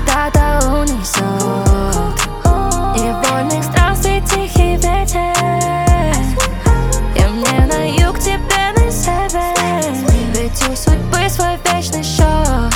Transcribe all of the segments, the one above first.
куда-то унесет, и вольных странствий тихий ветер. И мне на юг, тебе на север, ведь у судьбы свой вечный счет.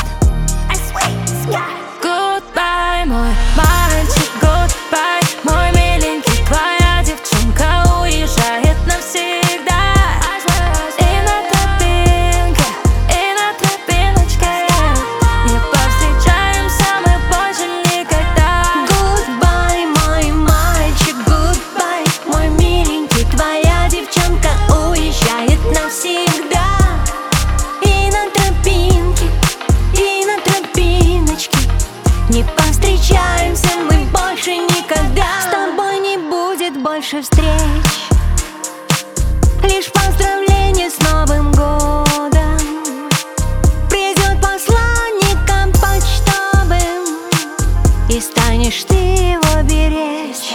Goodbye, мой мальчик, goodbye, мой миленький, твоя девчонка уезжает навсегда. И на тропинке, и на тропиночке не повстречаемся мы больше никогда. Goodbye, мой мальчик, goodbye, мой миленький, твоя девчонка уезжает навсегда. И на тропинке, и на тропиночке не повстречаемся мы больше никогда. С тобой не будет больше встреч, лишь поздравления с Новым годом. Придет посланником почтовым, и станешь ты его беречь,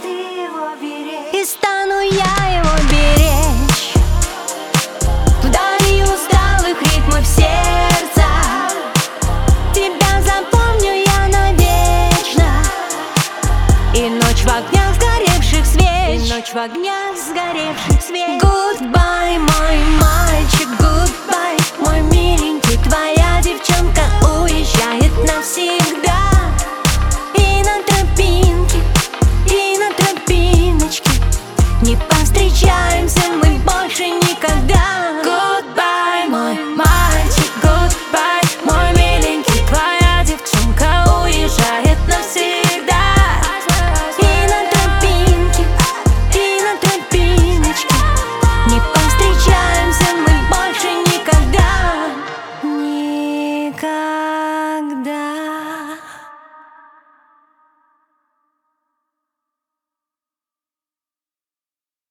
и стану я его беречь. Вдали усталых ритмов сердца тебя запомню я навечно. И ночь в огнях сгоревших свеч, и ночь в огнях